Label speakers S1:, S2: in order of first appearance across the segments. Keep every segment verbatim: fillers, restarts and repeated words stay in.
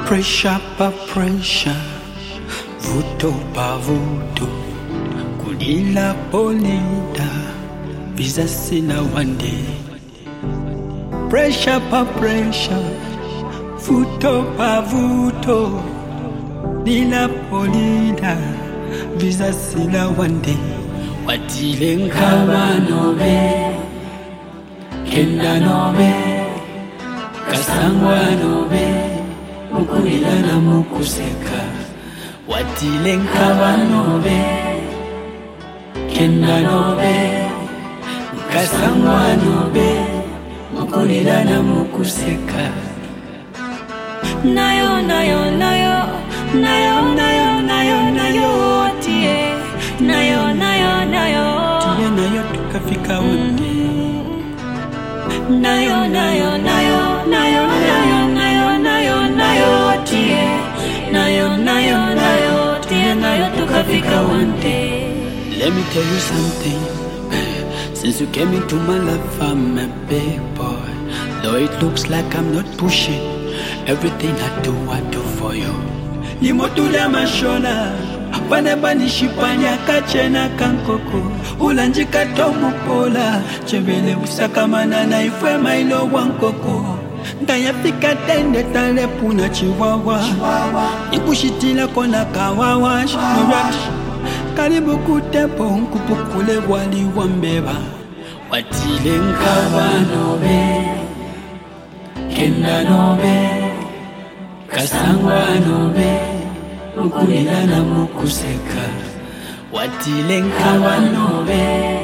S1: Pressure pa pressure, vuto pa vuto, kulila polida, visa sila one day. Pressure pa pressure, vuto pa vuto, lila polida, visa sila one day. Watile nkaba nobe, kenda nobe, kasangwa nobe, mukulila na mukuseka. Watile nkaba nobe, kenda nobe, kasangwa nobe, mukulila na mukuseka.
S2: Nayo, nayo, nayo, nayo, nayo, nayo, nayo, tie. Nayo, nayo, nayo,
S1: tie nayo tukafika wote.
S2: Nayo, nayo, nayo, nayo, nayo, nayo, nayo, nayo, tie. Nayo, nayo, nayo, tie nayo tukafika wote.
S1: Let me tell you something. Since you came into my life, I'm a big boy. Though it looks like I'm not pushing, everything I do, I do for you. Nimotula mashola, paneba nishipanya kachena kankoko. Ulanjika tomu pola, chembele usakamana na ifwe mailo wankoko. Ndayafika tende tale puna chiwawa, nikushitila kona kawawa. Karibu kutepo nkupukule wali wambeba. Watile nkaba nobe, kenda nobe, kasangwa nobe, mukulila na mukuseka. Watile nkaba nobe,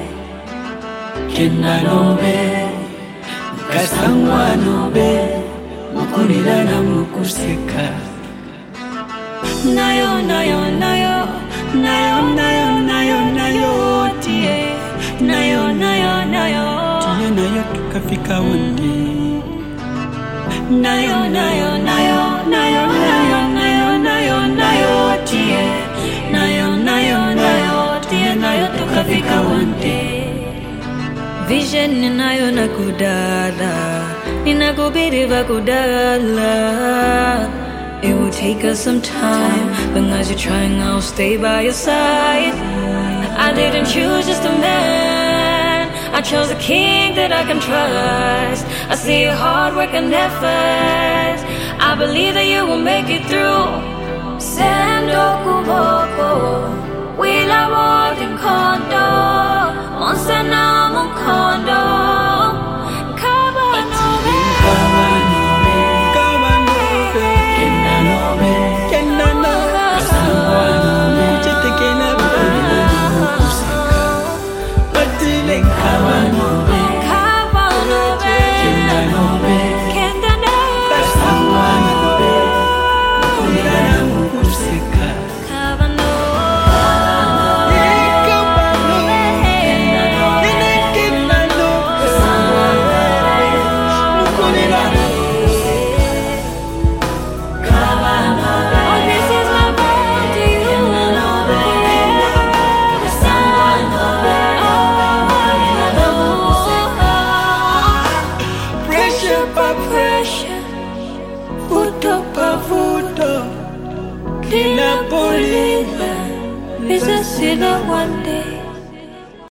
S1: kenda nobe, kasangwa nobe, mukulila na mukuseka.
S2: Nayo, nayo, nayo, nayo, nayo, nayo, nayo, tie. Nayo, nayo, nayo,
S1: tie nayo tukafika wote.
S2: Nayo, nayo, nayo, nayo, nayo, nayo, nayo, nayo, tie. Nayo, nayo, nayo, tie nayo tukafika wote. Vision ninayo na kudala, ninakubiri va kudala. It will take us some time, but as you're trying, I'll stay by your side. I didn't choose just a man, I chose a king that I can trust. I see your hard work and effort, I believe that you will make it through. Sendo kuboko, wila walking kondo, monsana mukondo. Lila polila, visa sila one day.